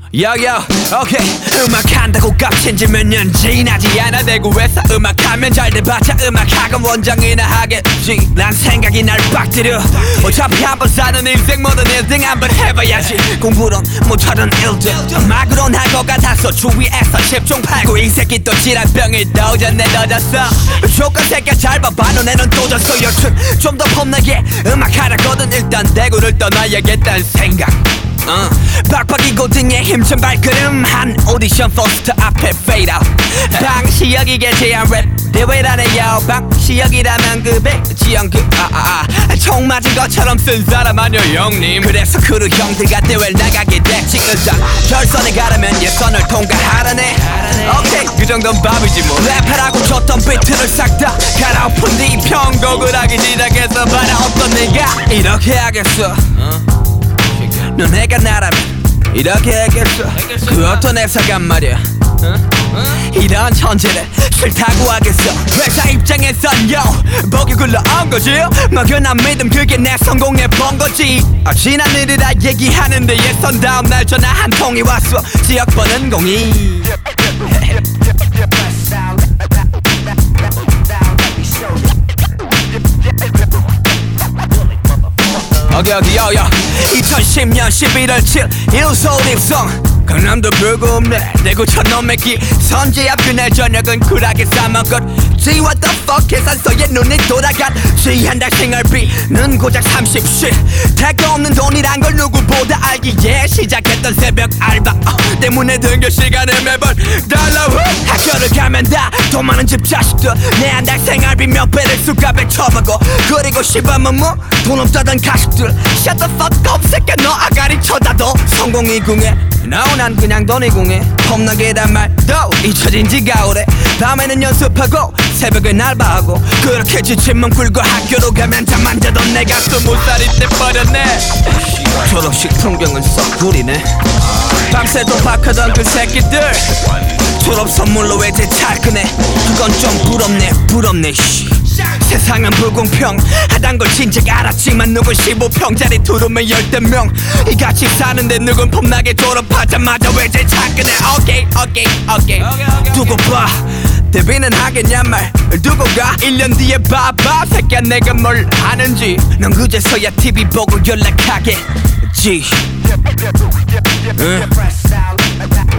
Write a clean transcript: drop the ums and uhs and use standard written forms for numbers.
야야 오케이 음악한다고 값친지 몇 년 지나지 않아 대구에서 음악하면 잘 돼봤자 음악학원 원장이나 하겠지. 난 생각이 날 빡 들여. 어차피 한번 사는 인생 뭐든 1등 한번 해봐야지. 공부론 못하던 일들 음악으론 할 것 같아서 주위에서 10종 팔고 이 새끼 또 질환병이 도전에 넣어졌어. 조건 새끼 잘 봐봐 너네는 또 졌어. 여튼 좀 더 폼나게 음악하라거든 일단 대구를 떠나야겠다는 생각. 빡빡이 고등의 힘찬 발걸음 한 오디션 포스터 앞에 fade out. 방시혁이게 제한 랩 대회라네요. 방시혁이라면 그배 지연그 총 맞은 것처럼 쓴 사람 아니여 형님. 그래서 크루 형들과 대회를 나가게 됐지. 일단 결선에 가려면 예선을 통과하라네. 오케이 그 정도는 밥이지 뭐. 랩하라고 줬던 비트를 싹 다 갈아엎은 뒤 편곡을 하기 시작해서 봐라 어떤 네가 이렇게 하겠어. 너네가 나라면 이렇게 하겠어. 그 어떤 애사간 말이야. 이런 천재를 싫다고 하겠어. 회사 입장에선 요 보기 굴러온 거지. 막연한 믿음 그게 내 성공의 본거지. 지난 일을 다 얘기하는데 예선 다음날 전화 한 통이 왔어. 지역 번은 02. 여기 여여 2010년 11월 7일 서울 입성. 강남도 별거 없네 대구 촌놈의 기 선제 앞 그날 저녁은 쿨하게 싸먹었지. What the fuck 계산서에 눈이 돌아갔지. 한 달 생활비는 고작 30씩. 택도 없는 돈이란 걸 누구보다 알기에 시작했던 새벽 알바 때문에 등교 시간을 매번 달라고. 학교를 가면 다 돈 많은 집 자식들 내 한 달 생활비 몇 배를 수갑에 쳐박고. 그리고 시밤은 뭐 돈 없다던 가식들 Shut the fuck up 새끼 너 아가리 쳐다도. 성공이 궁해 난 그냥 돈이 궁해. 폼나게란 말도 잊혀진 지가 오래. 밤에는 연습하고 새벽엔 알바하고. 그렇게 지친 몸 굴고 학교로 가면 잠만 자던 내가 20살이 돼버렸네. 졸업식 풍경은 썩 구리네. 밤새 도박하던 그 새끼들 졸업 선물로 외제 잘 끄네. 그건 좀 부럽네 씨. 세상은 불공평하단 걸 진작 알았지만 누군 15평짜리 두루면 10명 이같이 사는데 누군 폼나게 졸업하자마자 외제 잘 끄네. 오케이 두고 봐 데뷔는 하겠냐 말 두고 가. 1년 뒤에 봐봐 새끼야 내가 뭘 하는지. 넌 그제서야 TV 보고 연락하겠지.